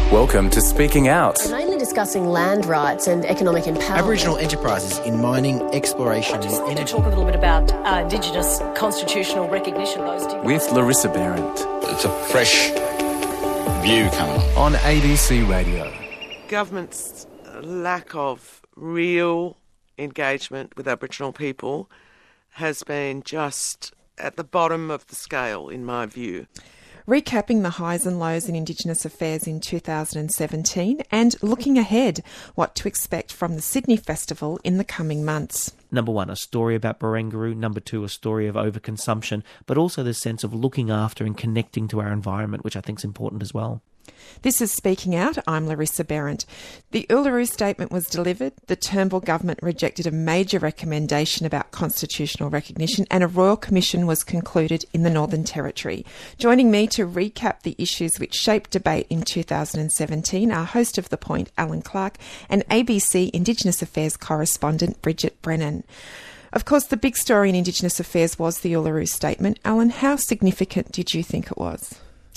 Welcome to Speaking Out. Mainly discussing land rights and economic empowerment. Aboriginal enterprises in mining, exploration and energy. To talk a little bit about Indigenous constitutional recognition. With Larissa Behrendt. It's a fresh view coming on ABC Radio. Government's lack of real engagement with Aboriginal people has been just at the bottom of the scale, in my view. Recapping the highs and lows in Indigenous affairs in 2017 and looking ahead, what to expect from the Sydney Festival in the coming months. Number one, a story about Barangaroo. Number two, a story of overconsumption, but also the sense of looking after and connecting to our environment, which I think is important as well. This is Speaking Out. I'm Larissa Behrendt. The Uluru Statement was delivered. The Turnbull government rejected a major recommendation about constitutional recognition and a Royal Commission was concluded in the Northern Territory. Joining me to recap the issues which shaped debate in 2017 are host of The Point, Alan Clark, and ABC Indigenous Affairs correspondent Bridget Brennan. Of course, the big story in Indigenous affairs was the Uluru Statement. Alan, how significant did you think it was?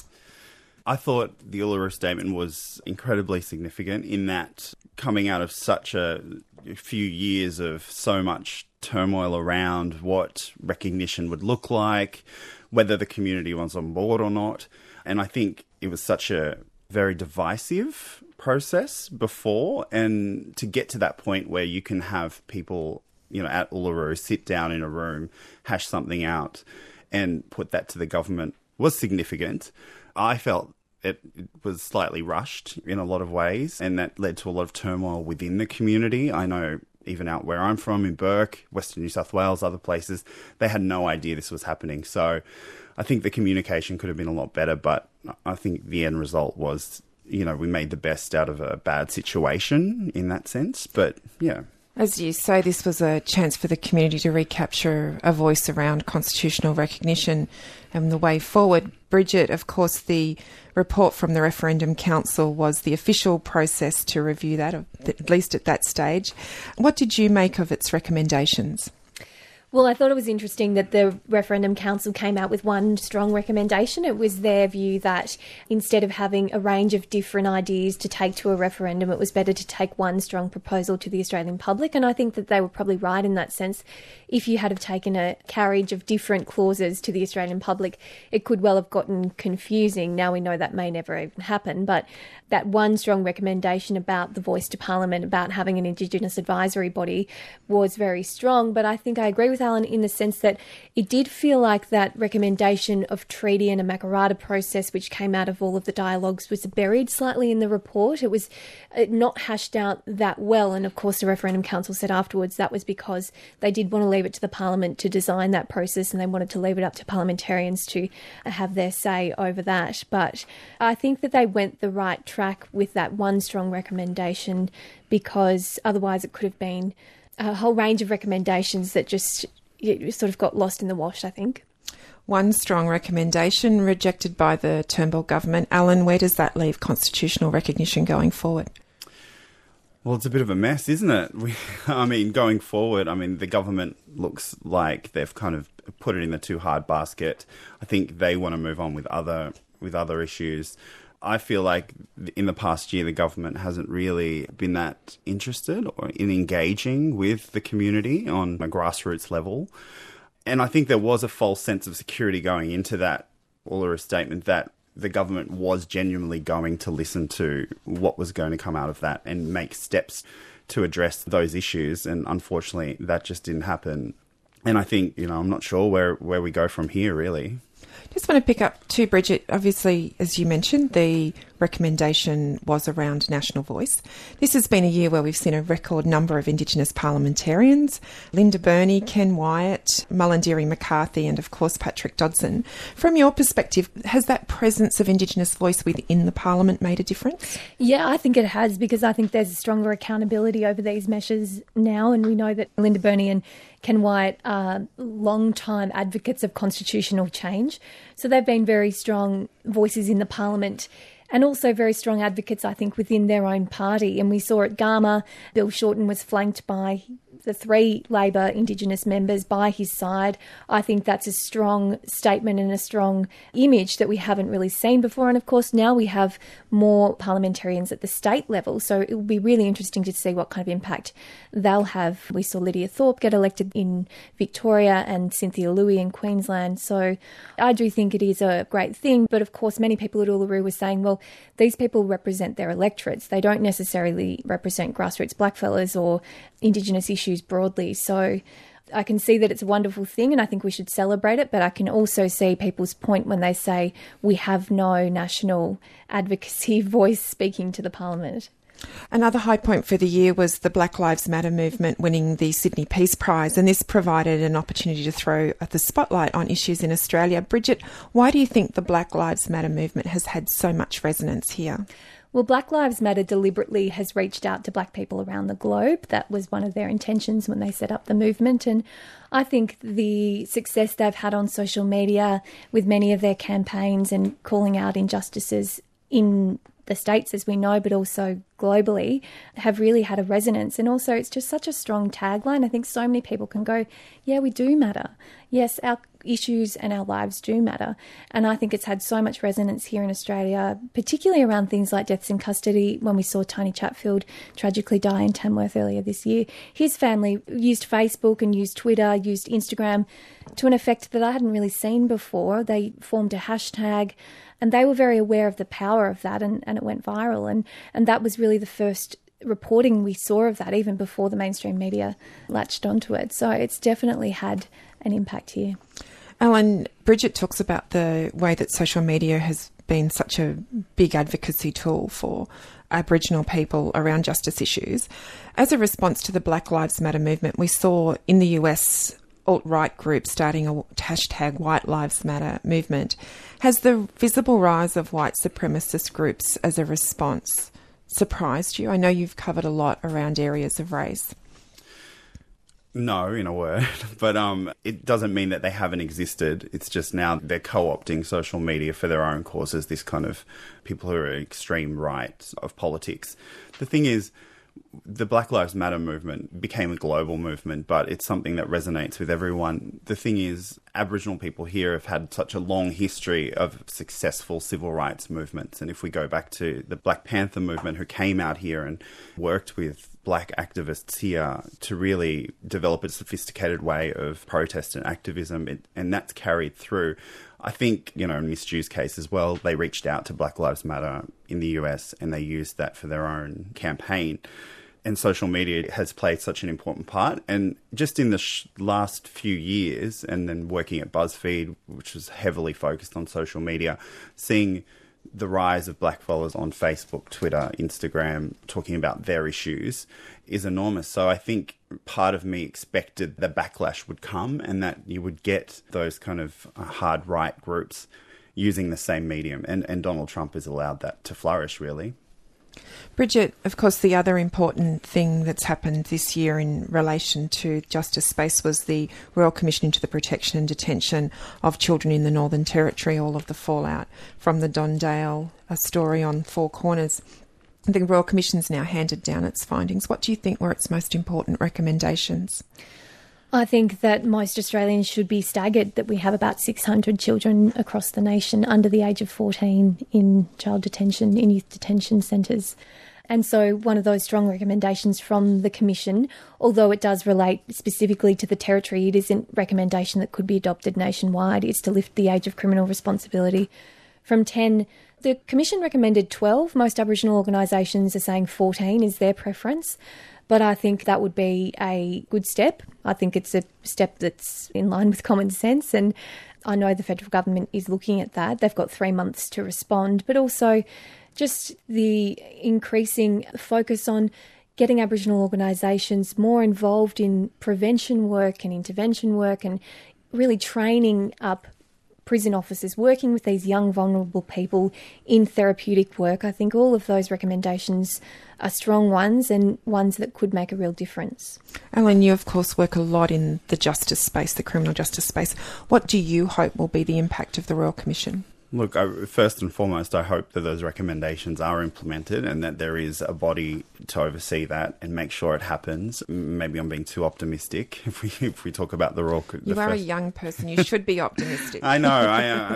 I thought the Uluru Statement was incredibly significant in that coming out of such a few years of so much turmoil around what recognition would look like, whether the community was on board or not. And I think it was such a very divisive process before, and to get to that point where you can have people, at Uluru sit down in a room, hash something out and put that to the government was significant. I felt it was slightly rushed in a lot of ways, and that led to a lot of turmoil within the community. I know even out where I'm from, in Bourke, Western New South Wales, other places, they had no idea this was happening. So I think the communication could have been a lot better, but I think the end result was, we made the best out of a bad situation in that sense. But, yeah. As you say, this was a chance for the community to recapture a voice around constitutional recognition and the way forward. Bridget, of course, the report from the Referendum Council was the official process to review that, at least at that stage. What did you make of its recommendations? Well, I thought it was interesting that the Referendum Council came out with one strong recommendation. It was their view that instead of having a range of different ideas to take to a referendum, it was better to take one strong proposal to the Australian public. And I think that they were probably right in that sense. If you had have taken a carriage of different clauses to the Australian public, it could well have gotten confusing. Now we know that may never even happen, but that one strong recommendation about the voice to Parliament, about having an Indigenous advisory body, was very strong. But I think I agree with Alan in the sense that it did feel like that recommendation of treaty and a Makarrata process, which came out of all of the dialogues, was buried slightly in the report. It was not hashed out that well. And of course, the Referendum Council said afterwards that was because they did want to leave it to the Parliament to design that process, and they wanted to leave it up to parliamentarians to have their say over that. But I think that they went the right track with that one strong recommendation, because otherwise it could have been a whole range of recommendations that just sort of got lost in the wash, I think. One strong recommendation rejected by the Turnbull government. Alan, where does that leave constitutional recognition going forward? Well, it's a bit of a mess, isn't it? Going forward, the government looks like they've kind of put it in the too hard basket. I think they want to move on with other issues. I feel like in the past year, the government hasn't really been that interested or in engaging with the community on a grassroots level. And I think there was a false sense of security going into that Uluru Statement that the government was genuinely going to listen to what was going to come out of that and make steps to address those issues. And unfortunately, that just didn't happen. And I think, I'm not sure where we go from here, really. Just want to pick up too, Bridget. Obviously, as you mentioned, the recommendation was around national voice. This has been a year where we've seen a record number of Indigenous parliamentarians: Linda Burney, Ken Wyatt, Mullindiri McCarthy, and of course Patrick Dodson. From your perspective, has that presence of Indigenous voice within the Parliament made a difference? Yeah, I think it has, because I think there's a stronger accountability over these measures now, and we know that Linda Burney and Ken Wyatt are long-time advocates of constitutional change. So they've been very strong voices in the Parliament, and also very strong advocates, I think, within their own party. And we saw at Garma, Bill Shorten was flanked by the 3 Labor Indigenous members by his side. I think that's a strong statement and a strong image that we haven't really seen before. And of course, now we have more parliamentarians at the state level. So it will be really interesting to see what kind of impact they'll have. We saw Lydia Thorpe get elected in Victoria and Cynthia Louis in Queensland. So I do think it is a great thing. But of course, many people at Uluru were saying, well, these people represent their electorates. They don't necessarily represent grassroots blackfellas or Indigenous issues broadly. So I can see that it's a wonderful thing and I think we should celebrate it, but I can also see people's point when they say we have no national advocacy voice speaking to the Parliament. Another high point for the year was the Black Lives Matter movement winning the Sydney Peace Prize, and this provided an opportunity to throw the spotlight on issues in Australia. Bridget, why do you think the Black Lives Matter movement has had so much resonance here? Well, Black Lives Matter deliberately has reached out to black people around the globe. That was one of their intentions when they set up the movement. And I think the success they've had on social media with many of their campaigns and calling out injustices in the States, as we know, but also globally, have really had a resonance. And also it's just such a strong tagline. I think so many people can go, yeah, we do matter. Yes, our issues and our lives do matter. And I think it's had so much resonance here in Australia, particularly around things like deaths in custody. When we saw Tony Chatfield tragically die in Tamworth earlier this year, his family used Facebook and used Twitter, used Instagram to an effect that I hadn't really seen before. They formed a hashtag and they were very aware of the power of that, and it went viral. And that was really the first reporting we saw of that, even before the mainstream media latched onto it. So it's definitely had an impact here. Ellen, Bridget talks about the way that social media has been such a big advocacy tool for Aboriginal people around justice issues. As a response to the Black Lives Matter movement, we saw in the US alt-right groups starting a hashtag White Lives Matter movement. Has the visible rise of white supremacist groups as a response surprised you? I know you've covered a lot around areas of race. No, in a word. But it doesn't mean that they haven't existed. It's just now they're co-opting social media for their own causes, this kind of people who are extreme right of politics. The thing is, the Black Lives Matter movement became a global movement, but it's something that resonates with everyone. The thing is, Aboriginal people here have had such a long history of successful civil rights movements. And if we go back to the Black Panther movement, who came out here and worked with black activists here to really develop a sophisticated way of protest and activism, and that's carried through. I think, in Miss Drew's case as well, they reached out to Black Lives Matter in the US and they used that for their own campaign. And social media has played such an important part. And just in the last few years, and then working at BuzzFeed, which was heavily focused on social media, seeing the rise of blackfellas on Facebook, Twitter, Instagram, talking about their issues is enormous. So I think part of me expected the backlash would come and that you would get those kind of hard right groups using the same medium. And Donald Trump has allowed that to flourish, really. Bridget, of course, the other important thing that's happened this year in relation to justice space was the Royal Commission into the Protection and Detention of Children in the Northern Territory, all of the fallout from the Don Dale story on Four Corners. The Royal Commission's now handed down its findings. What do you think were its most important recommendations? I think that most Australians should be staggered that we have about 600 children across the nation under the age of 14 in child detention, in youth detention centres. And so one of those strong recommendations from the Commission, although it does relate specifically to the Territory, it is a recommendation that could be adopted nationwide, is to lift the age of criminal responsibility from 10. The Commission recommended 12. Most Aboriginal organisations are saying 14 is their preference. But I think that would be a good step. I think it's a step that's in line with common sense. And I know the federal government is looking at that. They've got 3 months to respond. But also just the increasing focus on getting Aboriginal organisations more involved in prevention work and intervention work and really training up prison officers, working with these young, vulnerable people in therapeutic work. I think all of those recommendations are strong ones and ones that could make a real difference. Ellen, you of course work a lot in the justice space, the criminal justice space. What do you hope will be the impact of the Royal Commission? Look, first and foremost, I hope that those recommendations are implemented and that there is a body to oversee that and make sure it happens. Maybe I'm being too optimistic if we talk about the Royal... You are a young person. You should be optimistic. I know.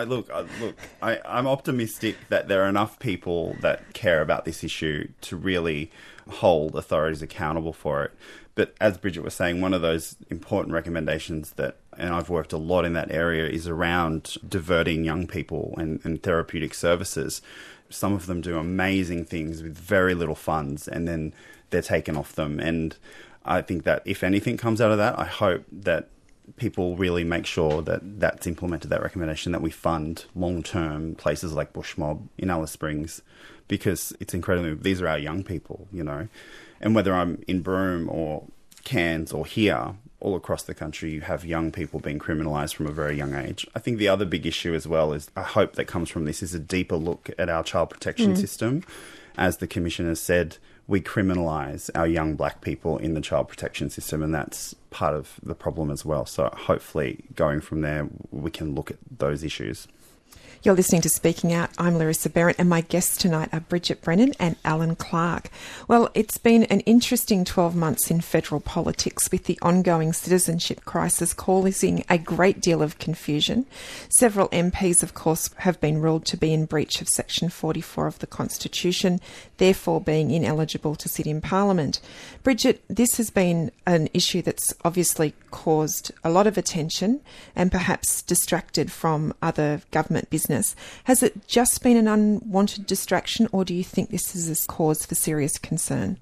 I'm optimistic that there are enough people that care about this issue to really hold authorities accountable for it. But as Bridget was saying, one of those important recommendations that, and I've worked a lot in that area, is around diverting young people and therapeutic services. Some of them do amazing things with very little funds, and then they're taken off them. And I think that if anything comes out of that, I hope that people really make sure that that's implemented, that recommendation, that we fund long-term places like Bushmob in Alice Springs, because it's incredibly... These are our young people, you know. And whether I'm in Broome or Cairns or here, all across the country, you have young people being criminalised from a very young age. I think the other big issue as well is, I hope that comes from this, is a deeper look at our child protection system. As the Commission has said, we criminalise our young black people in the child protection system, and that's part of the problem as well. So hopefully going from there, we can look at those issues. You're listening to Speaking Out. I'm Larissa Behrendt, and my guests tonight are Bridget Brennan and Alan Clark. Well, it's been an interesting 12 months in federal politics, with the ongoing citizenship crisis causing a great deal of confusion. Several MPs, of course, have been ruled to be in breach of Section 44 of the Constitution, therefore being ineligible to sit in Parliament. Bridget, this has been an issue that's obviously caused a lot of attention and perhaps distracted from other government business. Has it just been an unwanted distraction, or do you think this is a cause for serious concern?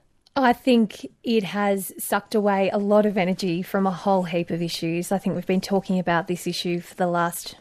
I think it has sucked away a lot of energy from a whole heap of issues. I think we've been talking about this issue for the last,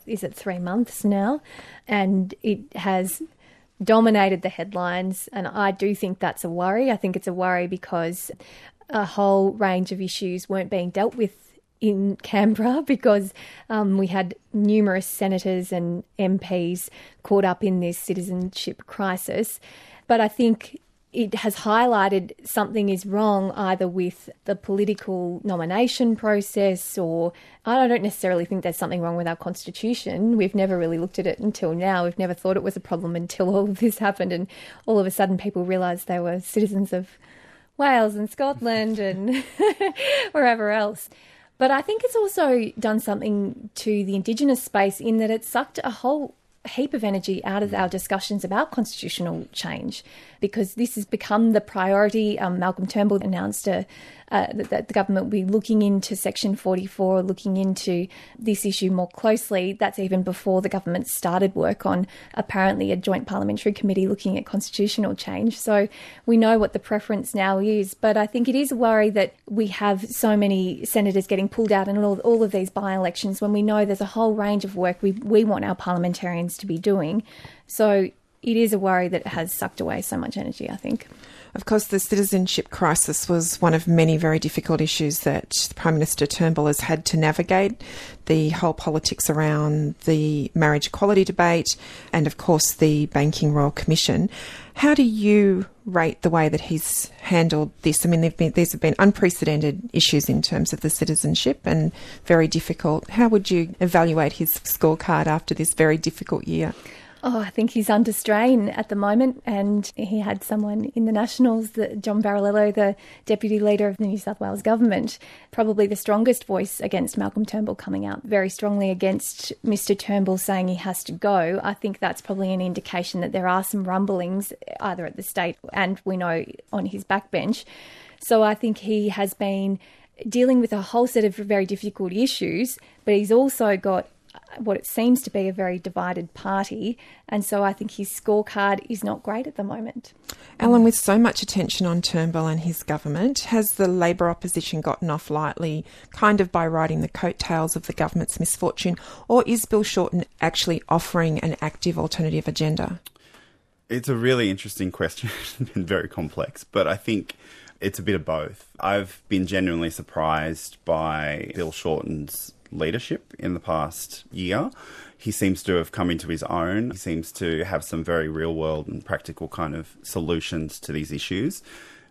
3 months now, and it has dominated the headlines, and I do think that's a worry. I think it's a worry because a whole range of issues weren't being dealt with in Canberra, because we had numerous senators and MPs caught up in this citizenship crisis. But I think it has highlighted something is wrong either with the political nomination process, or I don't necessarily think there's something wrong with our Constitution. We've never really looked at it until now. We've never thought it was a problem until all of this happened, and all of a sudden people realised they were citizens of Wales and Scotland and wherever else. But I think it's also done something to the Indigenous space in that it sucked a whole heap of energy out of our discussions about constitutional change, because this has become the priority. Malcolm Turnbull announced that the government will be looking into Section 44, looking into this issue more closely. That's even before the government started work on apparently a joint parliamentary committee looking at constitutional change. So we know what the preference now is, but I think it is a worry that we have so many senators getting pulled out in all of these by-elections when we know there's a whole range of work we want our parliamentarians to be doing. So it is a worry that it has sucked away so much energy, I think. Of course, the citizenship crisis was one of many very difficult issues that Prime Minister Turnbull has had to navigate. The whole politics around the marriage equality debate and, of course, the Banking Royal Commission. How do you rate the way that he's handled this? I mean, these have been unprecedented issues in terms of the citizenship and very difficult. How would you evaluate his scorecard after this very difficult year? Oh, I think he's under strain at the moment, and he had someone in the Nationals, John Barilello, the Deputy Leader of the New South Wales Government, probably the strongest voice against Malcolm Turnbull, coming out very strongly against Mr Turnbull, saying he has to go. I think that's probably an indication that there are some rumblings either at the state and we know on his backbench. So I think he has been dealing with a whole set of very difficult issues, but he's also got what it seems to be a very divided party, and so I think his scorecard is not great at the moment. Alan, with so much attention on Turnbull and his government, has the Labor opposition gotten off lightly, kind of by riding the coattails of the government's misfortune, or is Bill Shorten actually offering an active alternative agenda? It's a really interesting question and very complex, but I think it's a bit of both. I've been genuinely surprised by Bill Shorten's leadership in the past year. He seems to have come into his own. He seems to have some very real world and practical kind of solutions to these issues.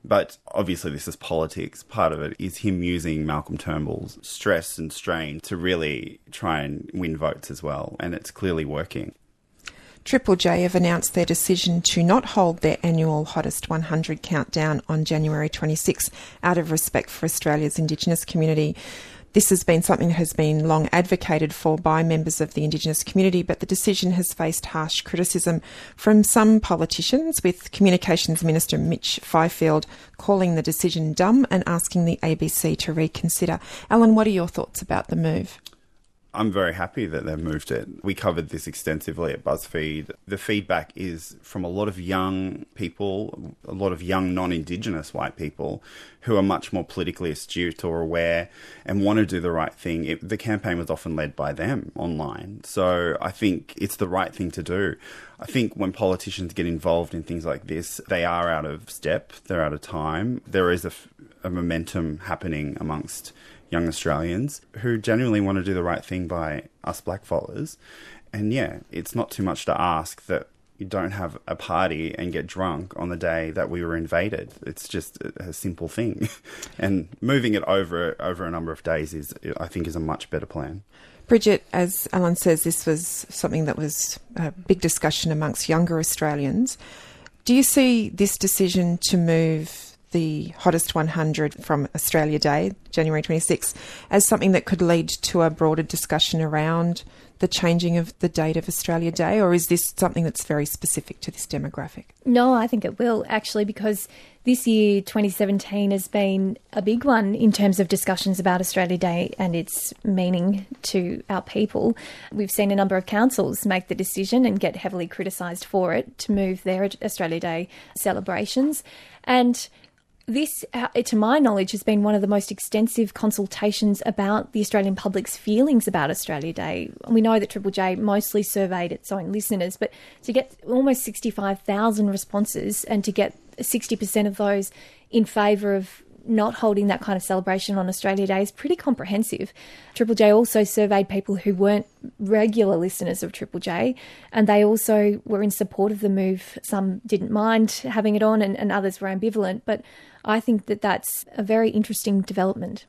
But obviously this is politics. Part of it is him using Malcolm Turnbull's stress and strain to really try and win votes as well. And it's clearly working. Triple J have announced their decision to not hold their annual Hottest 100 countdown on January 26 out of respect for Australia's Indigenous community. This has been something that has been long advocated for by members of the Indigenous community, but the decision has faced harsh criticism from some politicians, with Communications Minister Mitch Fifield calling the decision dumb and asking the ABC to reconsider. Alan, what are your thoughts about the move? I'm very happy that they've moved it. We covered this extensively at BuzzFeed. The feedback is from a lot of young people, a lot of young non-Indigenous white people who are much more politically astute or aware and want to do the right thing. The campaign was often led by them online. So I think it's the right thing to do. I think when politicians get involved in things like this, they are out of step, they're out of time. There is a momentum happening amongst young Australians who genuinely want to do the right thing by us blackfellas. And yeah, it's not too much to ask that you don't have a party and get drunk on the day that we were invaded. It's just a simple thing. And moving it over a number of days I think is a much better plan. Bridget, as Alan says, this was something that was a big discussion amongst younger Australians. Do you see this decision to move the Hottest 100 from Australia Day, January 26, as something that could lead to a broader discussion around the changing of the date of Australia Day, or is this something that's very specific to this demographic? No, I think it will, actually, because this year, 2017, has been a big one in terms of discussions about Australia Day and its meaning to our people. We've seen a number of councils make the decision and get heavily criticised for it to move their Australia Day celebrations. And this, to my knowledge, has been one of the most extensive consultations about the Australian public's feelings about Australia Day. We know that Triple J mostly surveyed its own listeners, but to get almost 65,000 responses and to get 60% of those in favour of not holding that kind of celebration on Australia Day is pretty comprehensive. Triple J also surveyed people who weren't regular listeners of Triple J, and they also were in support of the move. Some didn't mind having it on and others were ambivalent, but I think that that's a very interesting development.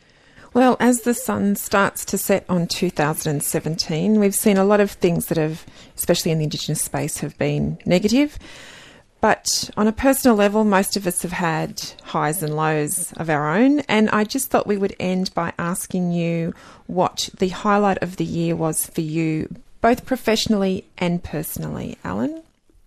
Well, as the sun starts to set on 2017, we've seen a lot of things that have, especially in the Indigenous space, have been negative. But on a personal level, most of us have had highs and lows of our own. And I just thought we would end by asking you what the highlight of the year was for you, both professionally and personally. Alan?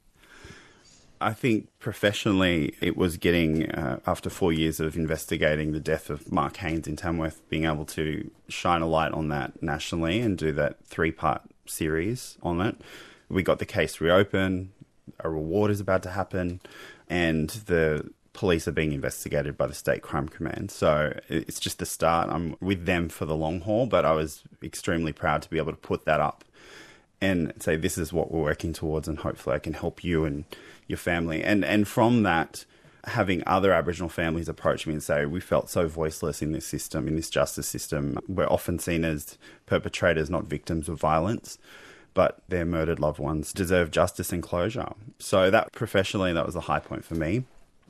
I think professionally it was getting, after 4 years of investigating the death of Mark Haines in Tamworth, being able to shine a light on that nationally and do that 3-part series on it. We got the case reopened, a reward is about to happen, and the police are being investigated by the State Crime Command. So it's just the start. I'm with them for the long haul, but I was extremely proud to be able to put that up and say, this is what we're working towards, and hopefully I can help you and your family. And from that, having other Aboriginal families approach me and say, we felt so voiceless in this system, in this justice system. We're often seen as perpetrators, not victims of violence, but their murdered loved ones deserve justice and closure. So that professionally, that was a high point for me,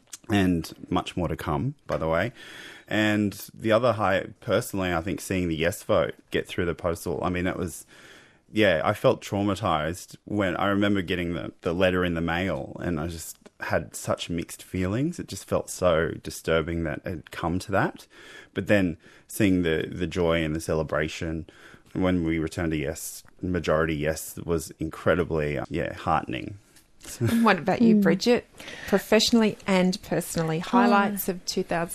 and much more to come, by the way. And the other high, personally, I think seeing the yes vote get through the postal, I mean, it was... Yeah, I felt traumatized when I remember getting the letter in the mail, and I just had such mixed feelings. It just felt so disturbing that it had come to that. But then seeing the joy and the celebration when we returned to yes, majority yes, was incredibly, heartening. And what about you, Bridget? Professionally and personally, highlights of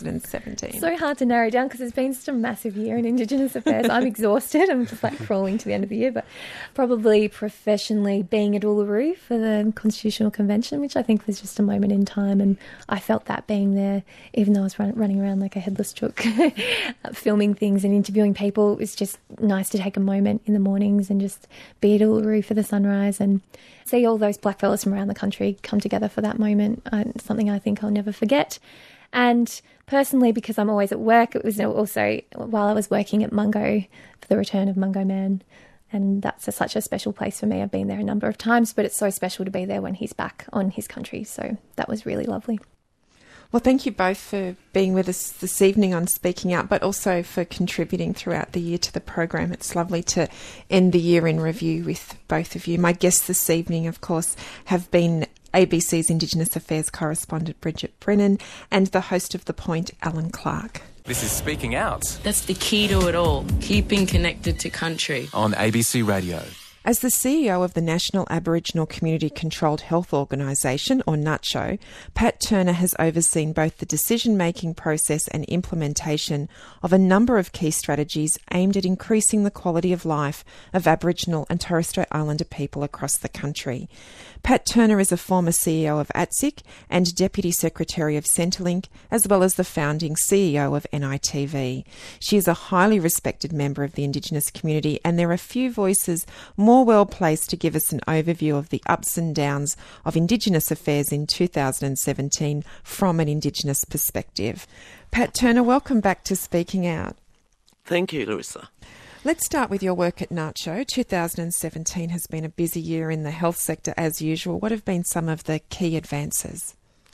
2017. So hard to narrow down because it's been such a massive year in Indigenous affairs. I'm exhausted. I'm just crawling to the end of the year. But probably professionally, being at Uluru for the Constitutional Convention, which I think was just a moment in time. And I felt that being there, even though I was running around like a headless chook, filming things and interviewing people. It was just nice to take a moment in the mornings and just be at Uluru for the sunrise and see all those blackfellas from around the country come together for that moment. It's something I think I'll never forget. And personally, because I'm always at work, it was also while I was working at Mungo for the return of Mungo Man. And that's such a special place for me. I've been there a number of times, but it's so special to be there when he's back on his country. So that was really lovely. Well, thank you both for being with us this evening on Speaking Out, but also for contributing throughout the year to the program. It's lovely to end the year in review with both of you. My guests this evening, of course, have been ABC's Indigenous Affairs correspondent Bridget Brennan and the host of The Point, Alan Clark. This is Speaking Out That's the key to it all, keeping connected to country. on ABC Radio. As the CEO of the National Aboriginal Community Controlled Health Organisation, or NACCHO, Pat Turner has overseen both the decision-making process and implementation of a number of key strategies aimed at increasing the quality of life of Aboriginal and Torres Strait Islander people across the country. Pat Turner is a former CEO of ATSIC and Deputy Secretary of Centrelink, as well as the founding CEO of NITV. She is a highly respected member of the Indigenous community, and there are few voices more well placed to give us an overview of the ups and downs of Indigenous affairs in 2017 from an Indigenous perspective. Pat Turner, welcome back to Speaking Out. Thank you, Larissa. Let's start with your work at NACCHO. 2017 has been a busy year in the health sector as usual. What have been some of the key advances?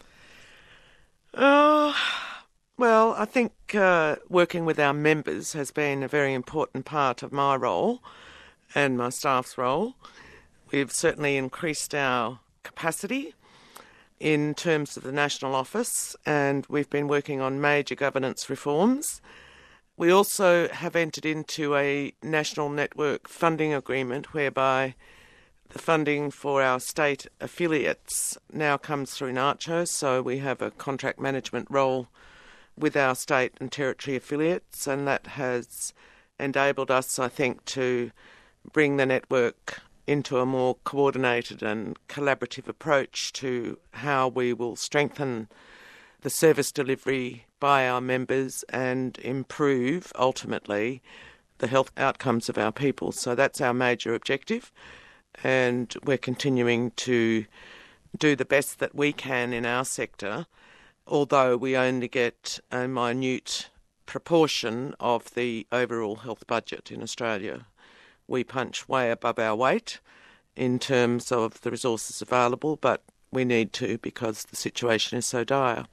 Well, I think working with our members has been a very important part of my role and my staff's role. We've certainly increased our capacity in terms of the National Office, and we've been working on major governance reforms. We also have entered into a national network funding agreement whereby the funding for our state affiliates now comes through NACCHO, so we have a contract management role with our state and territory affiliates, and that has enabled us, I think, to bring the network into a more coordinated and collaborative approach to how we will strengthen the service delivery by our members and improve, ultimately, the health outcomes of our people. So that's our major objective, and we're continuing to do the best that we can in our sector, although we only get a minute proportion of the overall health budget in Australia. We punch way above our weight in terms of the resources available, but we need to because the situation is so dire.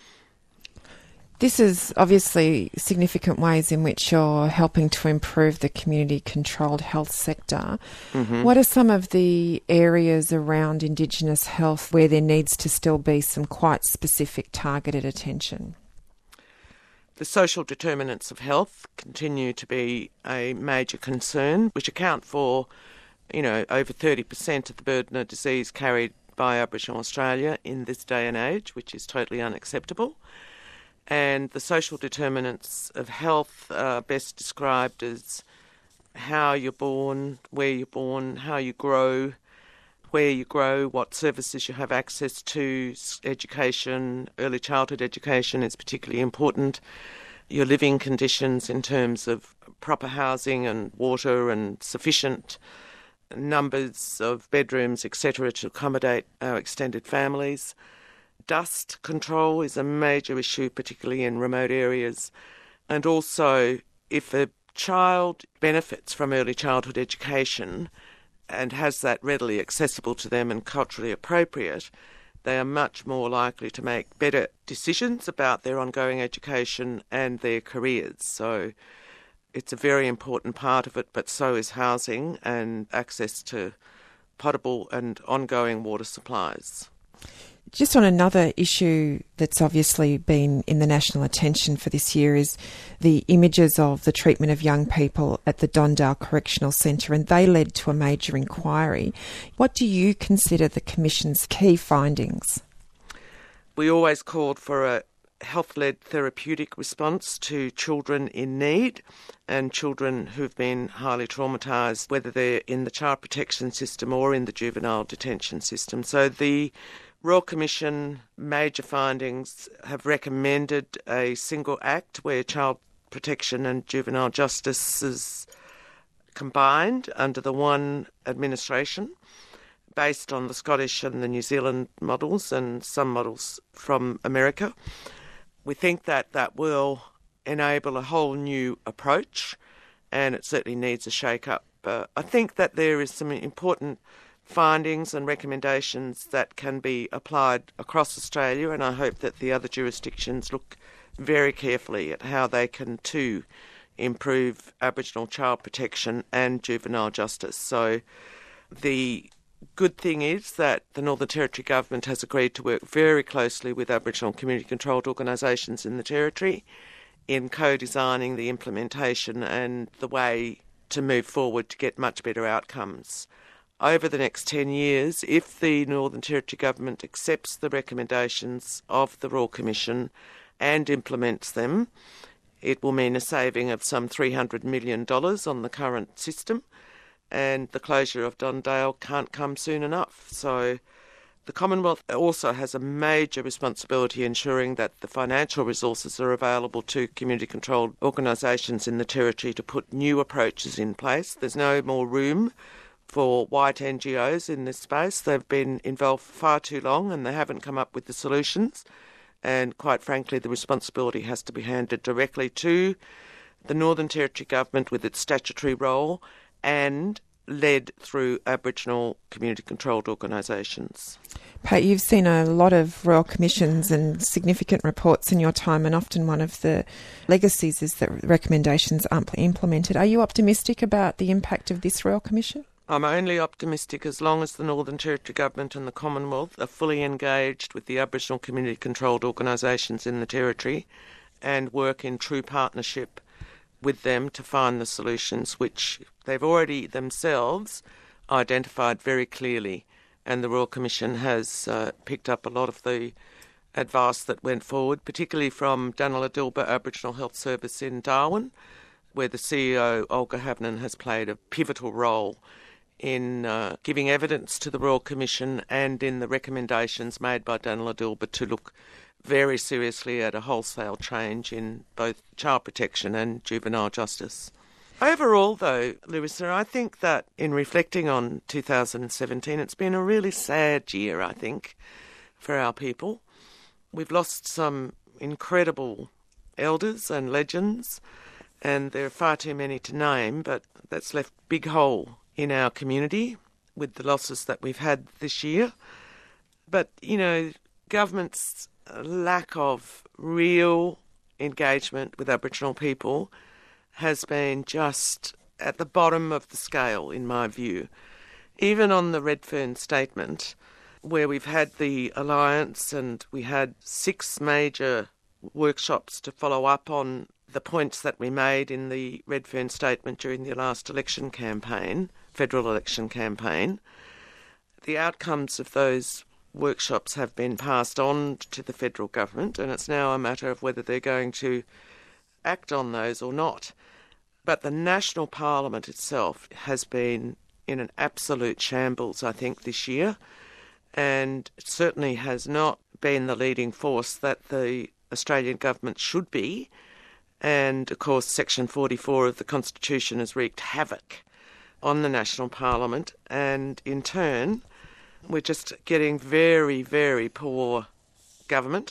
This is obviously significant ways in which you're helping to improve the community-controlled health sector. Mm-hmm. What are some of the areas around Indigenous health where there needs to still be some quite specific targeted attention? The social determinants of health continue to be a major concern, which account for, over 30% of the burden of disease carried by Aboriginal Australia in this day and age, which is totally unacceptable. And the social determinants of health are best described as how you're born, where you're born, how you grow, where you grow, what services you have access to, education, early childhood education is particularly important, your living conditions in terms of proper housing and water and sufficient numbers of bedrooms, etc., to accommodate our extended families. Dust control is a major issue, particularly in remote areas. And also, if a child benefits from early childhood education and has that readily accessible to them and culturally appropriate, they are much more likely to make better decisions about their ongoing education and their careers. So it's a very important part of it, but so is housing and access to potable and ongoing water supplies. Just on another issue that's obviously been in the national attention for this year is the images of the treatment of young people at the Dondale Correctional Centre, and they led to a major inquiry. What do you consider the Commission's key findings? We always called for a health-led therapeutic response to children in need and children who've been highly traumatised, whether they're in the child protection system or in the juvenile detention system. So the Royal Commission major findings have recommended a single act where child protection and juvenile justice is combined under the one administration, based on the Scottish and the New Zealand models and some models from America. We think that that will enable a whole new approach, and it certainly needs a shake-up. I think that there is some important findings and recommendations that can be applied across Australia, and I hope that the other jurisdictions look very carefully at how they can too improve Aboriginal child protection and juvenile justice. So the good thing is that the Northern Territory Government has agreed to work very closely with Aboriginal community-controlled organisations in the Territory in co-designing the implementation and the way to move forward to get much better outcomes. Over the next 10 years, if the Northern Territory Government accepts the recommendations of the Royal Commission and implements them, it will mean a saving of some $300 million on the current system, and the closure of Don Dale can't come soon enough. So the Commonwealth also has a major responsibility ensuring that the financial resources are available to community-controlled organisations in the Territory to put new approaches in place. There's no more room for white NGOs in this space. They've been involved for far too long and they haven't come up with the solutions. And quite frankly, the responsibility has to be handed directly to the Northern Territory Government with its statutory role and led through Aboriginal community-controlled organisations. Pat, you've seen a lot of Royal Commissions and significant reports in your time, and often one of the legacies is that recommendations aren't implemented. Are you optimistic about the impact of this Royal Commission? I'm only optimistic as long as the Northern Territory Government and the Commonwealth are fully engaged with the Aboriginal community-controlled organisations in the Territory and work in true partnership with them to find the solutions which they've already themselves identified very clearly. And the Royal Commission has picked up a lot of the advice that went forward, particularly from Dunalladilba Aboriginal Health Service in Darwin, where the CEO, Olga Havnen, has played a pivotal role in giving evidence to the Royal Commission and in the recommendations made by Dunalladilba to look very seriously at a wholesale change in both child protection and juvenile justice. Overall, though, Larissa, I think that in reflecting on 2017, it's been a really sad year, I think, for our people. We've lost some incredible elders and legends, and there are far too many to name, but that's left a big hole in our community with the losses that we've had this year. But, you know, government's lack of real engagement with Aboriginal people has been just at the bottom of the scale, in my view. Even on the Redfern statement, where we've had the alliance and we had 6 major workshops to follow up on the points that we made in the Redfern statement during the last election campaign, federal election campaign, the outcomes of those workshops have been passed on to the federal government, and it's now a matter of whether they're going to act on those or not. But the National Parliament itself has been in an absolute shambles, I think, this year, and it certainly has not been the leading force that the Australian government should be. And, of course, Section 44 of the Constitution has wreaked havoc on the National Parliament, and in turn we're just getting very, very poor government,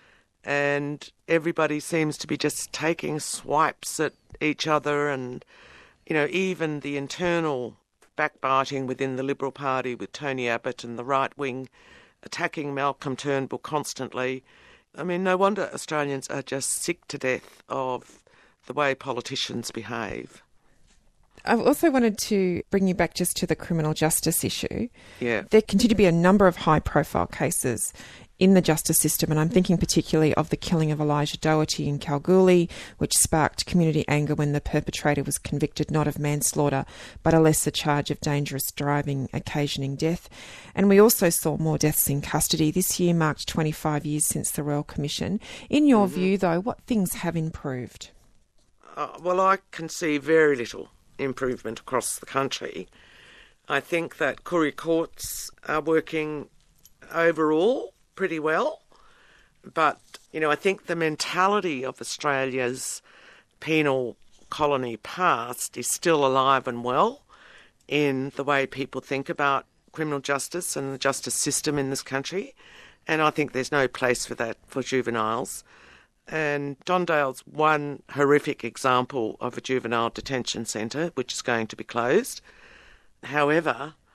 and everybody seems to be just taking swipes at each other, and, you know, even the internal backbiting within the Liberal Party with Tony Abbott and the right wing attacking Malcolm Turnbull constantly. I mean, no wonder Australians are just sick to death of the way politicians behave. I've also wanted to bring you back just to the criminal justice issue. Yeah. There continue to be a number of high-profile cases in the justice system, and I'm thinking particularly of the killing of Elijah Doherty in Kalgoorlie, which sparked community anger when the perpetrator was convicted not of manslaughter, but a lesser charge of dangerous driving occasioning death. And we also saw more deaths in custody. This year marked 25 years since the Royal Commission. In your view, though, what things have improved? Well, I can see very little improvement across the country. I think that Koori courts are working overall pretty well, but, you know, I think the mentality of Australia's penal colony past is still alive and well in the way people think about criminal justice and the justice system in this country, and I think there's no place for that for juveniles. And Don Dale's one horrific example of a juvenile detention centre which is going to be closed. However,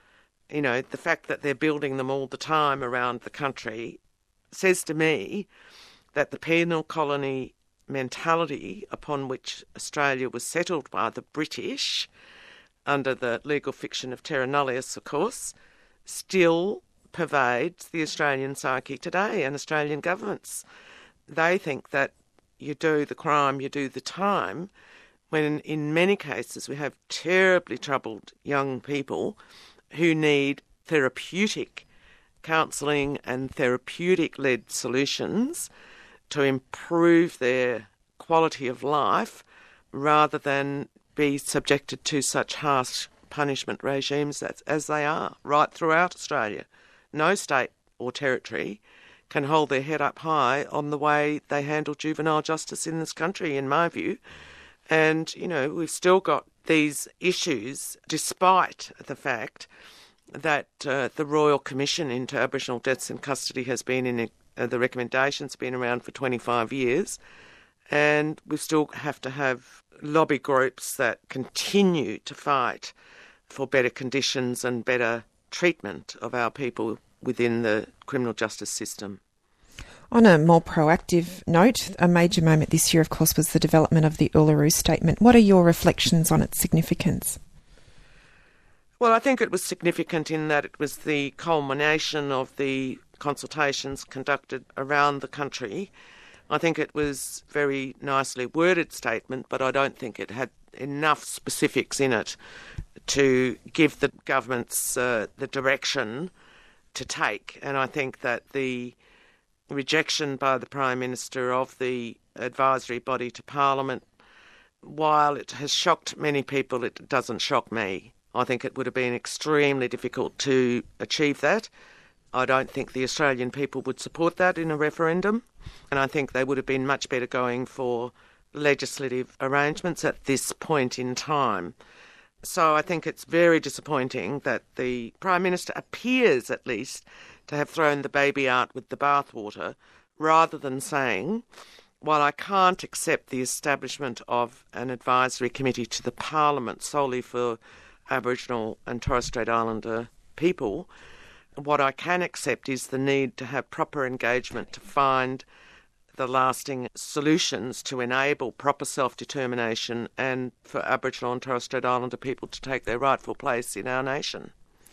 you know, the fact that they're building them all the time around the country says to me that the penal colony mentality upon which Australia was settled by the British, under the legal fiction of terra nullius, of course, still pervades the Australian psyche today and Australian governments. They think that you do the crime, you do the time, when in many cases we have terribly troubled young people who need therapeutic counselling and therapeutic-led solutions to improve their quality of life rather than be subjected to such harsh punishment regimes as they are right throughout Australia. No state or territory can hold their head up high on the way they handle juvenile justice in this country, in my view. And, you know, we've still got these issues despite the fact that the Royal Commission into Aboriginal Deaths in Custody has been in the recommendations been around for 25 years, and we still have to have lobby groups that continue to fight for better conditions and better treatment of our people within the criminal justice system. On a more proactive note, a major moment this year, of course, was the development of the Uluru Statement. What are your reflections on its significance? Well, I think it was significant in that it was the culmination of the consultations conducted around the country. I think it was a very nicely worded statement, but I don't think it had enough specifics in it to give the governments the direction to take. And I think that the rejection by the Prime Minister of the advisory body to Parliament, while it has shocked many people, it doesn't shock me. I think it would have been extremely difficult to achieve that. I don't think the Australian people would support that in a referendum, and I think they would have been much better going for legislative arrangements at this point in time. So I think it's very disappointing that the Prime Minister appears, at least, to have thrown the baby out with the bathwater, rather than saying, while I can't accept the establishment of an advisory committee to the Parliament solely for Aboriginal and Torres Strait Islander people, what I can accept is the need to have proper engagement to find the lasting solutions to enable proper self-determination and for Aboriginal and Torres Strait Islander people to take their rightful place in our nation.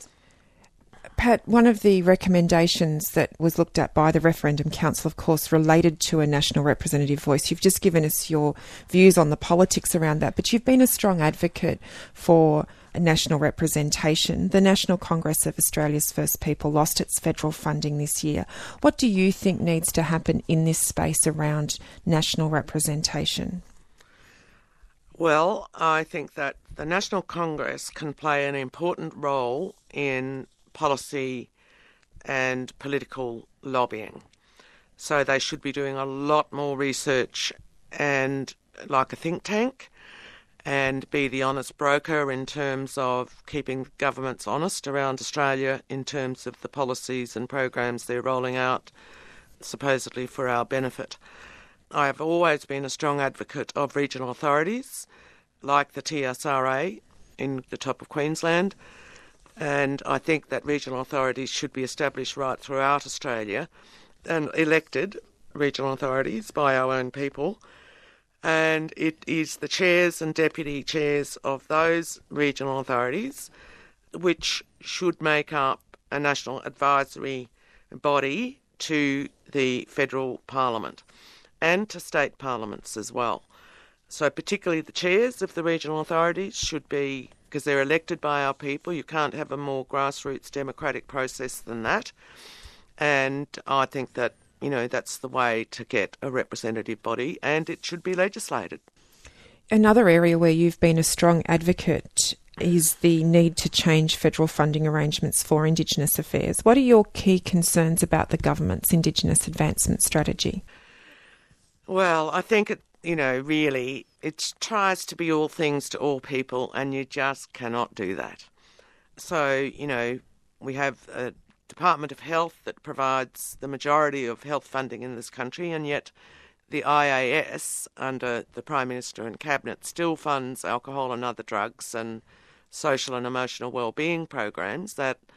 Pat, one of the recommendations that was looked at by the Referendum Council, of course, related to a national representative voice. You've just given us your views on the politics around that, but you've been a strong advocate for national representation. The National Congress of Australia's First People lost its federal funding this year. What do you think needs to happen in this space around national representation? Well, I think that the National Congress can play an important role in policy and political lobbying. So they should be doing a lot more research and like a think tank, and be the honest broker in terms of keeping governments honest around Australia in terms of the policies and programs they're rolling out, supposedly for our benefit. I have always been a strong advocate of regional authorities, like the TSRA in the top of Queensland, and I think that regional authorities should be established right throughout Australia and elected regional authorities by our own people. And it is the chairs and deputy chairs of those regional authorities which should make up a national advisory body to the federal parliament and to state parliaments as well. So particularly the chairs of the regional authorities should be, because they're elected by our people, you can't have a more grassroots democratic process than that. And I think that, you know, that's the way to get a representative body, and it should be legislated. Another area where you've been a strong advocate is the need to change federal funding arrangements for Indigenous affairs. What are your key concerns about the government's Indigenous advancement strategy? Well, I think it really, it tries to be all things to all people, and you just cannot do that. So, we have a Department of Health that provides the majority of health funding in this country, and yet the IAS, under the Prime Minister and Cabinet, still funds alcohol and other drugs and social and emotional wellbeing programs that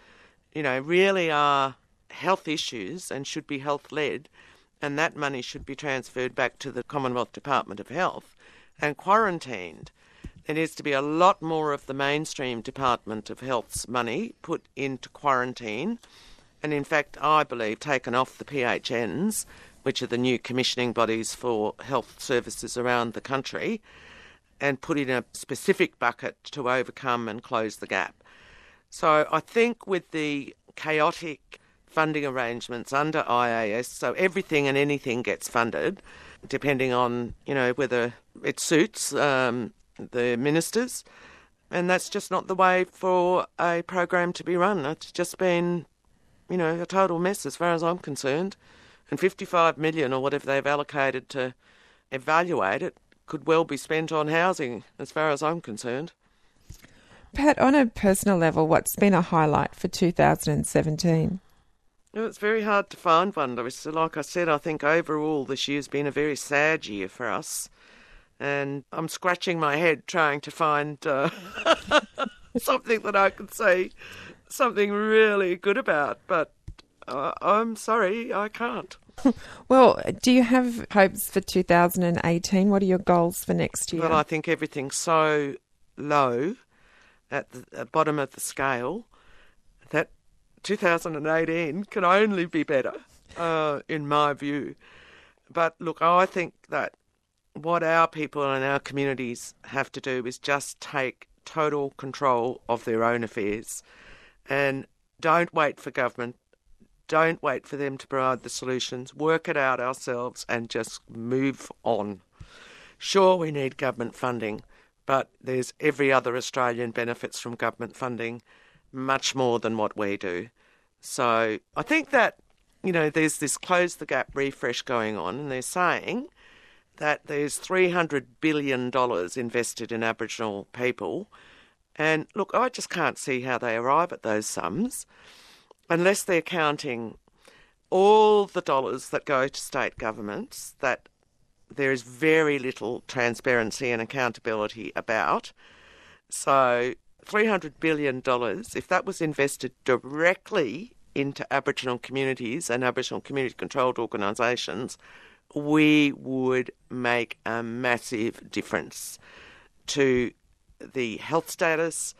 really are health issues and should be health-led, and that money should be transferred back to the Commonwealth Department of Health and quarantined. There needs to be a lot more of the mainstream Department of Health's money put into quarantine, and in fact, I believe, taken off the PHNs, which are the new commissioning bodies for health services around the country, and put in a specific bucket to overcome and close the gap. So I think with the chaotic funding arrangements under IAS, so everything and anything gets funded, depending on, whether it suits the ministers, and that's just not the way for a program to be run. It's just been, a total mess as far as I'm concerned. And 55 million or whatever they've allocated to evaluate it could well be spent on housing as far as I'm concerned. Pat, on a personal level, what's been a highlight for 2017? Well, it's very hard to find one, Larissa. Like I said, I think overall this year's been a very sad year for us. And I'm scratching my head trying to find something that I could say something really good about. But I'm sorry, I can't. Well, do you have hopes for 2018? What are your goals for next year? Well, I think everything's so low at the bottom of the scale that 2018 can only be better, in my view. But look, I think that what our people and our communities have to do is just take total control of their own affairs and don't wait for government. Don't wait for them to provide the solutions. Work it out ourselves and just move on. Sure, we need government funding, but there's every other Australian benefits from government funding much more than what we do. So I think that, there's this Close the Gap refresh going on, and they're saying that there's $300 billion invested in Aboriginal people. And look, I just can't see how they arrive at those sums unless they're counting all the dollars that go to state governments that there is very little transparency and accountability about. So $300 billion, if that was invested directly into Aboriginal communities and Aboriginal community-controlled organisations, we would make a massive difference to the health status,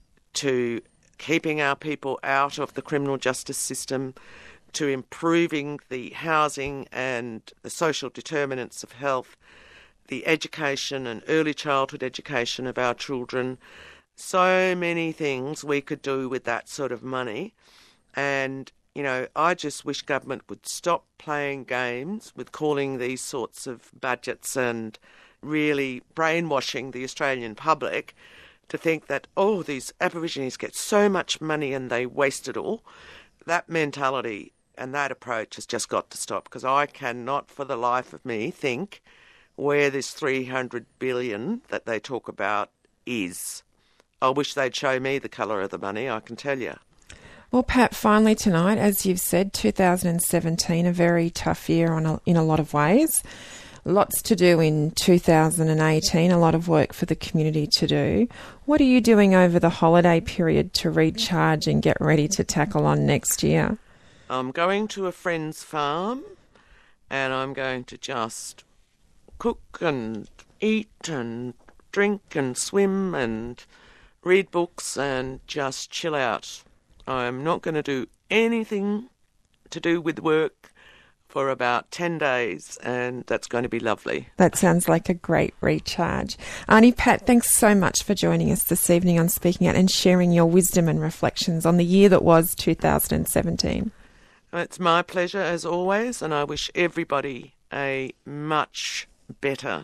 to keeping our people out of the criminal justice system, to improving the housing and the social determinants of health, the education and early childhood education of our children. So many things we could do with that sort of money. And, I just wish government would stop playing games with calling these sorts of budgets and really brainwashing the Australian public to think that, these Aborigines get so much money and they waste it all. That mentality and that approach has just got to stop, because I cannot for the life of me think where this $300 billion that they talk about is. I wish they'd show me the colour of the money, I can tell you. Well, Pat, finally tonight, as you've said, 2017, a very tough year in a lot of ways. Lots to do in 2018, a lot of work for the community to do. What are you doing over the holiday period to recharge and get ready to tackle on next year? I'm going to a friend's farm and I'm going to just cook and eat and drink and swim and read books and just chill out. I'm not going to do anything to do with work for about 10 days, and that's going to be lovely. That sounds like a great recharge. Auntie Pat, thanks so much for joining us this evening on Speaking Out and sharing your wisdom and reflections on the year that was 2017. It's my pleasure, as always, and I wish everybody a much better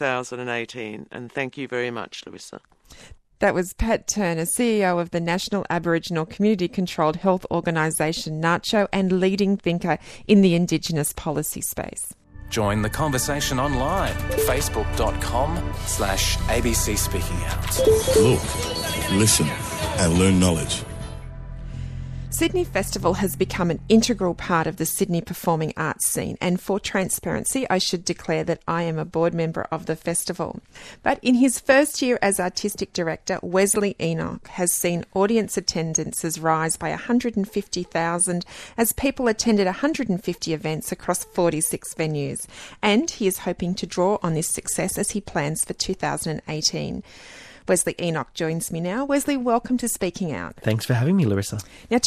2018, and thank you very much, Larissa. That was Pat Turner, CEO of the National Aboriginal Community-Controlled Health Organisation, NACCHO, and leading thinker in the Indigenous policy space. Join the conversation online, facebook.com/ABC Speaking Out. Look, listen, and learn knowledge. Sydney Festival has become an integral part of the Sydney performing arts scene, and for transparency, I should declare that I am a board member of the festival. But in his first year as artistic director, Wesley Enoch has seen audience attendances rise by 150,000 as people attended 150 events across 46 venues, and he is hoping to draw on this success as he plans for 2018. Wesley Enoch joins me now. Wesley, welcome to Speaking Out. Thanks for having me, Larissa. Now,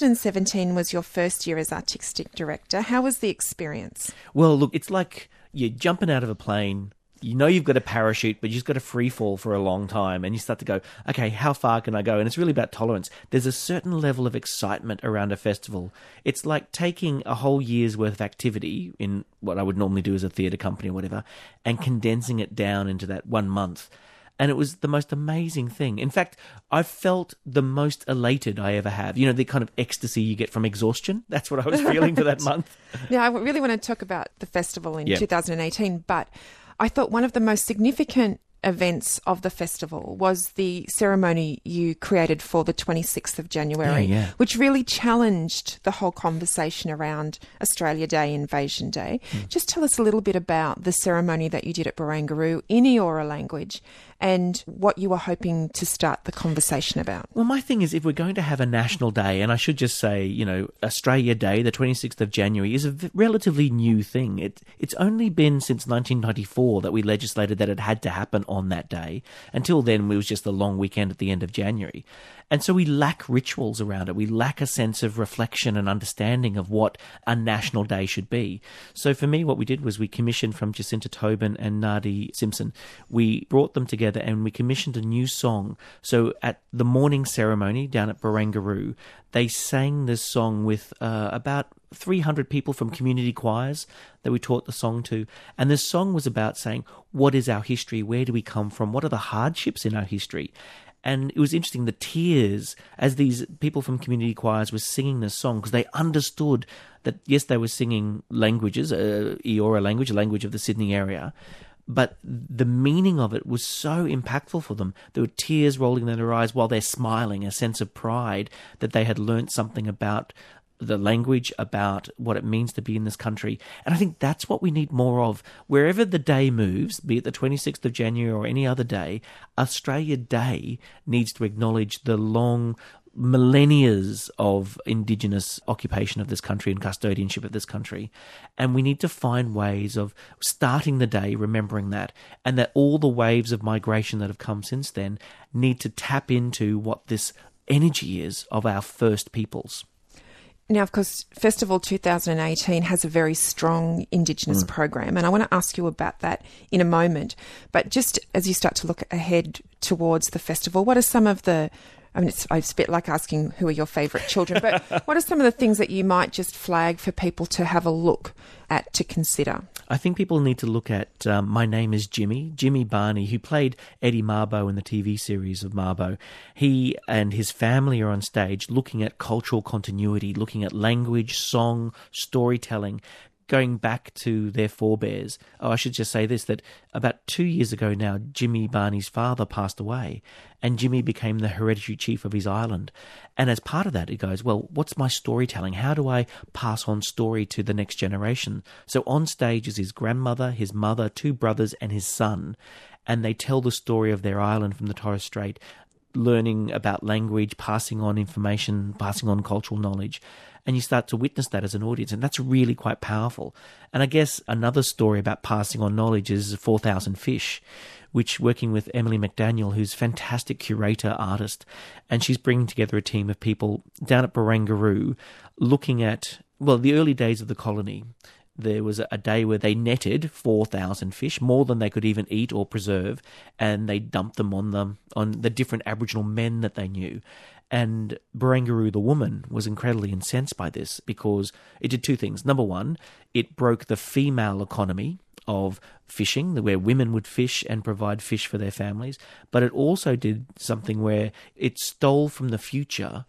2017 was your first year as artistic director. How was the experience? Well, look, it's like you're jumping out of a plane. You know you've got a parachute, but you've just got to free fall for a long time, and you start to go, okay, how far can I go? And it's really about tolerance. There's a certain level of excitement around a festival. It's like taking a whole year's worth of activity in what I would normally do as a theatre company or whatever, and condensing it down into that 1 month. And it was the most amazing thing. In fact, I felt the most elated I ever have. You know, the kind of ecstasy you get from exhaustion? That's what I was feeling for that month. Now, I really want to talk about the festival in 2018, but I thought one of the most significant events of the festival was the ceremony you created for the 26th of January, which really challenged the whole conversation around Australia Day, Invasion Day. Just tell us a little bit about the ceremony that you did at Barangaroo in Eora language and what you were hoping to start the conversation about. Well, my thing is, if we're going to have a national day, and I should just say, you know, Australia Day, the 26th of January, is a relatively new thing. It's only been since 1994 that we legislated that it had to happen on that day. Until then, it was just a long weekend at the end of January. And so we lack rituals around it. We lack a sense of reflection and understanding of what a national day should be. So for me, what we did was we commissioned from Jacinta Tobin and Nadi Simpson. We brought them together and we commissioned a new song. So at the morning ceremony down at Barangaroo, they sang this song with about 300 people from community choirs that we taught the song to. And this song was about saying, what is our history? Where do we come from? What are the hardships in our history? And it was interesting, the tears, as these people from community choirs were singing this song, because they understood that, yes, they were singing languages, Eora language, a language of the Sydney area, but the meaning of it was so impactful for them. There were tears rolling down their eyes while they're smiling, a sense of pride that they had learnt something about the language, about what it means to be in this country. And I think that's what we need more of. Wherever the day moves, be it the 26th of January or any other day, Australia Day needs to acknowledge the long millennia of Indigenous occupation of this country and custodianship of this country. And we need to find ways of starting the day remembering that, and that all the waves of migration that have come since then need to tap into what this energy is of our first peoples. Now, of course, Festival 2018 has a very strong Indigenous program, and I want to ask you about that in a moment. But just as you start to look ahead towards the festival, what are some of the... I mean, it's a bit like asking who are your favourite children, but what are some of the things that you might just flag for people to have a look at, to consider? I think people need to look at My Name is Jimmy Barney, who played Eddie Mabo in the TV series of Mabo. He and his family are on stage looking at cultural continuity, looking at language, song, storytelling, going back to their forebears. Oh, I should just say this, that about 2 years ago now, Jimmy Barney's father passed away, and Jimmy became the hereditary chief of his island. And as part of that, he goes, well, what's my storytelling? How do I pass on story to the next generation? So on stage is his grandmother, his mother, 2 brothers, and his son. And they tell the story of their island from the Torres Strait, learning about language, passing on information, passing on cultural knowledge. And you start to witness that as an audience, and that's really quite powerful. And I guess another story about passing on knowledge is 4,000 Fish, which, working with Emily McDaniel, who's a fantastic curator, artist, and she's bringing together a team of people down at Barangaroo looking at, well, the early days of the colony. There was a day where they netted 4,000 fish, more than they could even eat or preserve, and they dumped them on the different Aboriginal men that they knew. And Barangaroo, the woman, was incredibly incensed by this because it did 2 things. Number one, it broke the female economy of fishing, where women would fish and provide fish for their families. But it also did something where it stole from the future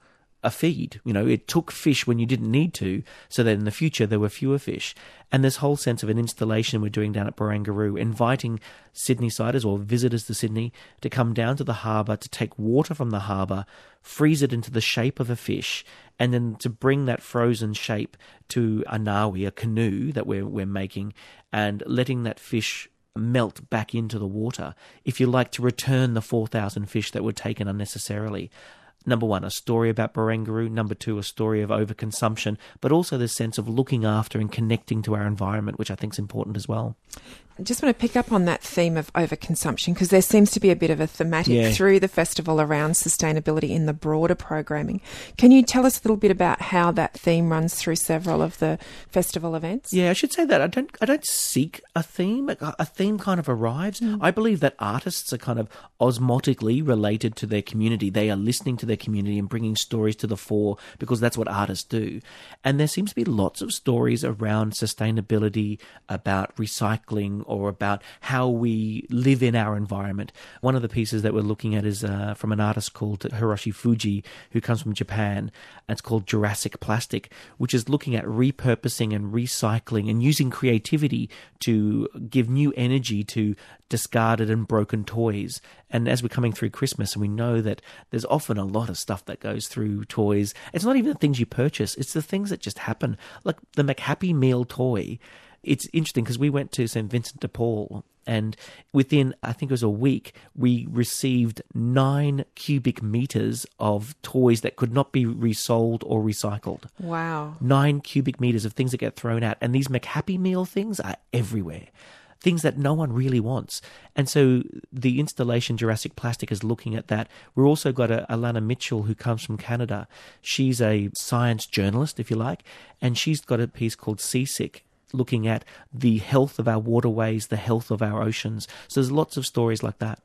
a feed. You know, it took fish when you didn't need to, so that in the future there were fewer fish. And this whole sense of an installation we're doing down at Barangaroo, inviting Sydney-siders or visitors to Sydney to come down to the harbour, to take water from the harbour, freeze it into the shape of a fish, and then to bring that frozen shape to a nawi, a canoe that we're making, and letting that fish melt back into the water, if you like, to return the 4,000 fish that were taken unnecessarily. Number one, a story about Barangaroo. Number two, a story of overconsumption, but also the sense of looking after and connecting to our environment, which I think is important as well. I just want to pick up on that theme of overconsumption, because there seems to be a bit of a thematic through the festival around sustainability in the broader programming. Can you tell us a little bit about how that theme runs through several of the festival events? Yeah, I should say that I don't seek a theme. A theme kind of arrives. I believe that artists are kind of osmotically related to their community. They are listening to their community and bringing stories to the fore, because that's what artists do. And there seems to be lots of stories around sustainability, about recycling, or about how we live in our environment. One of the pieces that we're looking at is from an artist called Hiroshi Fuji, who comes from Japan. It's called Jurassic Plastic, which is looking at repurposing and recycling and using creativity to give new energy to discarded and broken toys. And as we're coming through Christmas, and we know that there's often a lot of stuff that goes through toys. It's not even the things you purchase, it's the things that just happen. Like the McHappy Meal toy. It's interesting because we went to St. Vincent de Paul, and within, I think it was a week, we received 9 cubic meters of toys that could not be resold or recycled. Wow. 9 cubic meters of things that get thrown out. And these McHappy Meal things are everywhere. Things that no one really wants. And so the installation Jurassic Plastic is looking at that. We've also got Alana Mitchell, who comes from Canada. She's a science journalist, if you like, and she's got a piece called Seasick, looking at the health of our waterways, the health of our oceans. So there's lots of stories like that.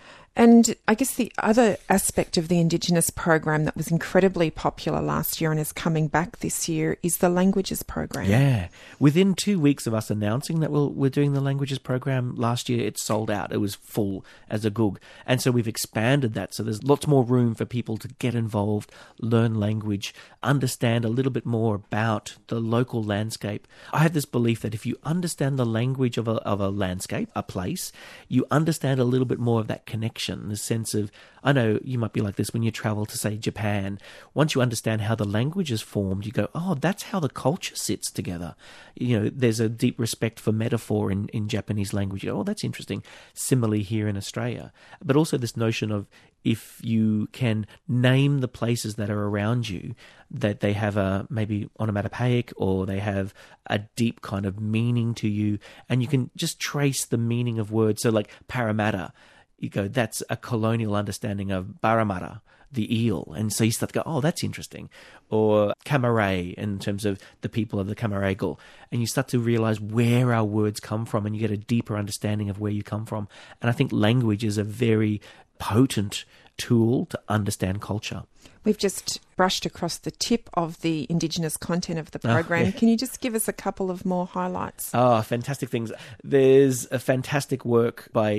And I guess the other aspect of the Indigenous program that was incredibly popular last year and is coming back this year is the Languages program. Yeah. Within 2 weeks of us announcing that we're doing the Languages program, last year it sold out. It was full as a goog. And so we've expanded that. So there's lots more room for people to get involved, learn language, understand a little bit more about the local landscape. I have this belief that if you understand the language of a landscape, a place, you understand a little bit more of that connection. The sense of, I know you might be like this when you travel to, say, Japan. Once you understand how the language is formed, you go, oh, that's how the culture sits together. You know, there's a deep respect for metaphor in Japanese language. You go, oh, that's interesting. Similarly here in Australia. But also this notion of, if you can name the places that are around you, that they have a maybe onomatopoeic, or they have a deep kind of meaning to you, and you can just trace the meaning of words. So like Parramatta, you go, that's a colonial understanding of Barramara, the eel. And so you start to go, oh, that's interesting. Or Cammeray, in terms of the people of the Cammeraygal. And you start to realise where our words come from, and you get a deeper understanding of where you come from. And I think language is a very potent tool to understand culture. We've just brushed across the tip of the Indigenous content of the program. Can you just give us a couple of more highlights? Oh, fantastic things. There's a fantastic work by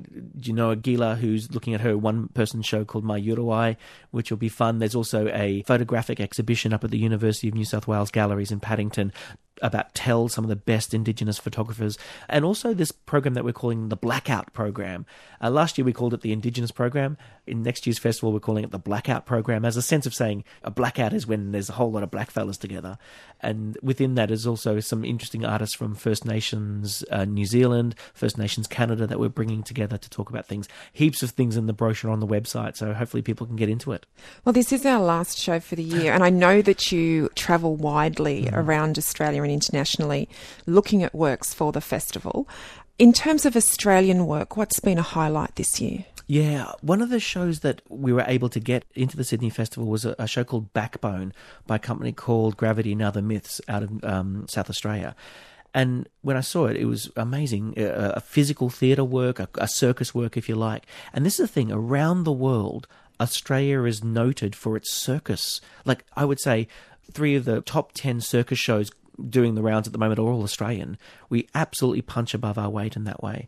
Genoa Gila, who's looking at her one-person show called My Uruwai, which will be fun. There's also a photographic exhibition up at the University of New South Wales Galleries in Paddington about some of the best Indigenous photographers. And also this program that we're calling the Blackout program. Last year we called it the Indigenous program. In next year's festival we're calling it the Blackout program, as a sense of saying a blackout is when there's a whole lot of blackfellas together. And within that is also some interesting artists from First Nations New Zealand, First Nations Canada, that we're bringing together to talk about things. Heaps of things in the brochure on the website, so hopefully people can get into it. Well, this is our last show for the year, and I know that you travel widely around Australia and internationally looking at works for the festival. In terms of Australian work, what's been a highlight this year? Yeah, one of the shows that we were able to get into the Sydney Festival was a show called Backbone by a company called Gravity and Other Myths out of South Australia. And when I saw it, it was amazing. A physical theatre work, a circus work, if you like. And this is the thing, around the world, Australia is noted for its circus. Like, I would say 3 of the top 10 circus shows doing the rounds at the moment are all Australian. We absolutely punch above our weight in that way.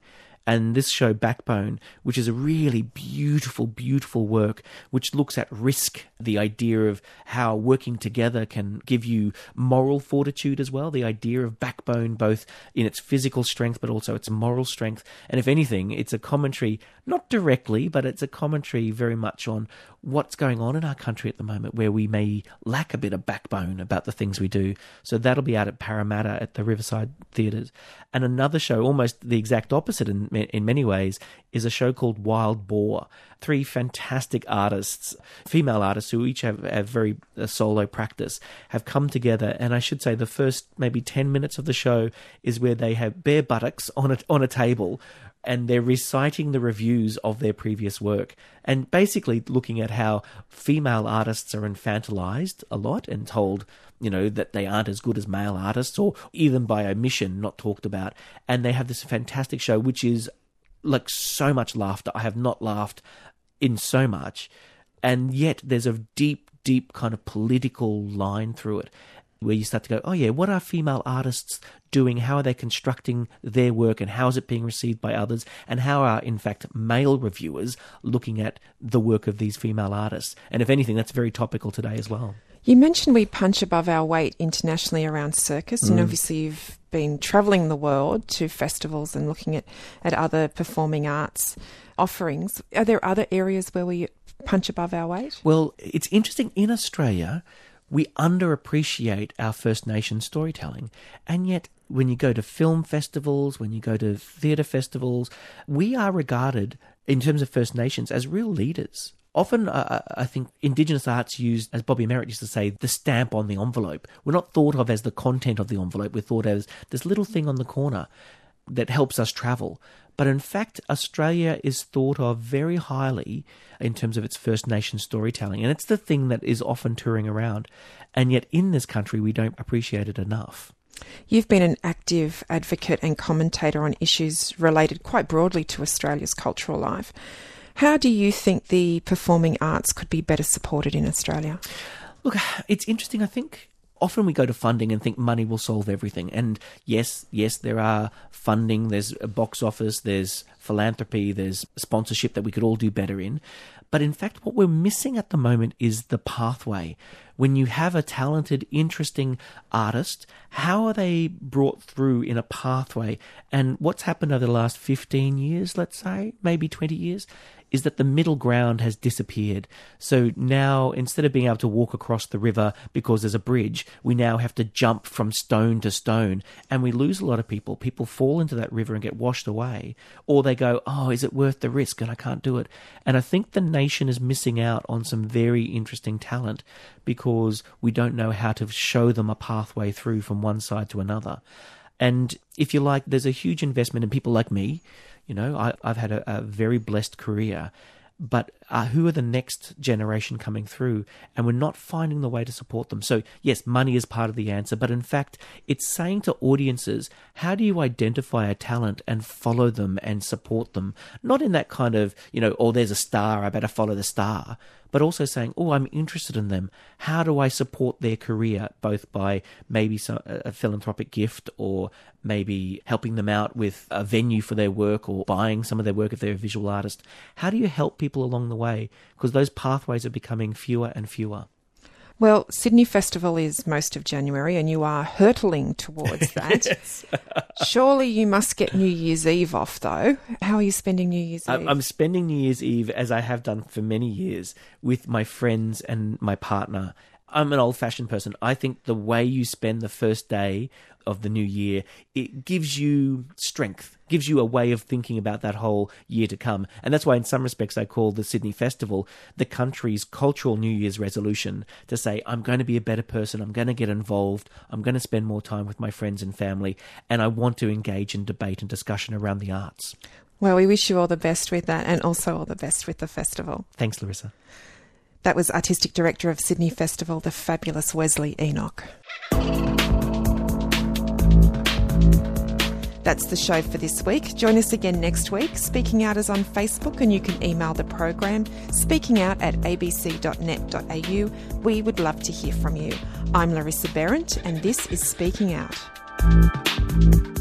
And this show, Backbone, which is a really beautiful, beautiful work, which looks at risk, the idea of how working together can give you moral fortitude as well, the idea of backbone, both in its physical strength, but also its moral strength. And if anything, it's a commentary, not directly, but it's a commentary very much on what's going on in our country at the moment, where we may lack a bit of backbone about the things we do. So that'll be out at Parramatta at the Riverside Theatres. And another show, almost the exact opposite in many ways, is a show called Wild Boar. 3 fantastic artists, female artists who each have very solo practice, have come together. And I should say the first maybe 10 minutes of the show is where they have bare buttocks on a table, and they're reciting the reviews of their previous work and basically looking at how female artists are infantilized a lot and told, that they aren't as good as male artists, or even by omission not talked about. And they have this fantastic show, which is like so much laughter. I have not laughed in so much. And yet there's a deep, deep kind of political line through it, where you start to go, oh yeah, what are female artists doing? How are they constructing their work, and how is it being received by others? And how are, in fact, male reviewers looking at the work of these female artists? And if anything, that's very topical today as well. You mentioned we punch above our weight internationally around circus, and obviously you've been travelling the world to festivals and looking at other performing arts offerings. Are there other areas where we punch above our weight? Well, it's interesting. In Australia, we underappreciate our First Nation storytelling. And yet, when you go to film festivals, when you go to theatre festivals, we are regarded, in terms of First Nations, as real leaders. Often, I think, Indigenous arts used, as Bobby Merritt used to say, the stamp on the envelope. We're not thought of as the content of the envelope. We're thought as this little thing on the corner that helps us travel. But in fact, Australia is thought of very highly in terms of its First Nation storytelling. And it's the thing that is often touring around. And yet in this country, we don't appreciate it enough. You've been an active advocate and commentator on issues related quite broadly to Australia's cultural life. How do you think the performing arts could be better supported in Australia? Look, it's interesting. I think often we go to funding and think money will solve everything. And yes, there are funding, there's a box office, there's philanthropy, there's sponsorship that we could all do better in. But in fact, what we're missing at the moment is the pathway. When you have a talented, interesting artist, how are they brought through in a pathway? And what's happened over the last 15 years, let's say, maybe 20 years, is that the middle ground has disappeared. So now, instead of being able to walk across the river because there's a bridge, we now have to jump from stone to stone, and we lose a lot of people. People fall into that river and get washed away, or they go, oh, is it worth the risk? And I can't do it. And I think the nation is missing out on some very interesting talent because we don't know how to show them a pathway through from one side to another. And if you like, there's a huge investment in people like me. I've had a very blessed career, but who are the next generation coming through? And we're not finding the way to support them. So yes, money is part of the answer, but in fact, it's saying to audiences, how do you identify a talent and follow them and support them? Not in that kind of, oh, there's a star, I better follow the star. But also saying, oh, I'm interested in them. How do I support their career, both by maybe a philanthropic gift, or maybe helping them out with a venue for their work, or buying some of their work if they're a visual artist? How do you help people along the way? Because those pathways are becoming fewer and fewer. Well, Sydney Festival is most of January, and you are hurtling towards that. Yes. Surely you must get New Year's Eve off, though. How are you spending New Year's Eve? I'm spending New Year's Eve, as I have done for many years, with my friends and my partner. I'm an old-fashioned person. I think the way you spend the first day of the new year, it gives you strength, gives you a way of thinking about that whole year to come. And that's why in some respects I call the Sydney Festival the country's cultural New Year's resolution, to say, I'm going to be a better person, I'm going to get involved, I'm going to spend more time with my friends and family, and I want to engage in debate and discussion around the arts. Well, we wish you all the best with that, and also all the best with the festival. Thanks, Larissa. That was Artistic Director of Sydney Festival, the fabulous Wesley Enoch. That's the show for this week. Join us again next week. Speaking Out is on Facebook, and you can email the program speakingout@abc.net.au. We would love to hear from you. I'm Larissa Behrendt, and this is Speaking Out.